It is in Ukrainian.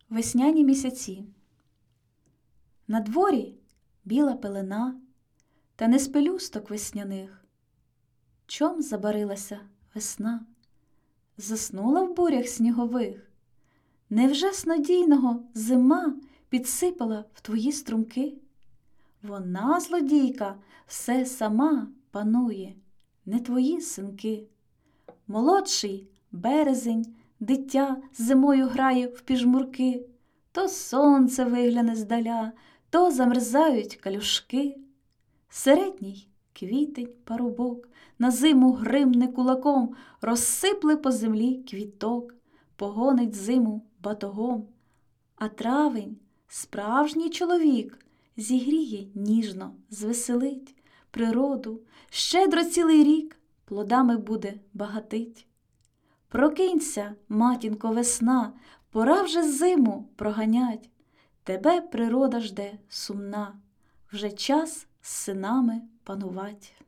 Весняні місяці. На дворі біла пелена, та не з пелюсток весняних. Чом забарилася весна? Заснула в бурях снігових? Невже снодійного зима підсипала в твої струмки? Вона, злодійка, все сама панує, не твої синки. Молодший березень, дитя зимою грає в піжмурки. То сонце вигляне здаля, то замерзають калюшки. Середній квітень парубок на зиму гримне кулаком, розсипле по землі квіток, погонить зиму батогом. А травень, справжній чоловік, зігріє ніжно, звеселить природу, щедро цілий рік плодами буде багатить. Прокинься, матінко, весна, пора вже зиму проганять. Тебе природа жде сумна, вже час з синами панувать.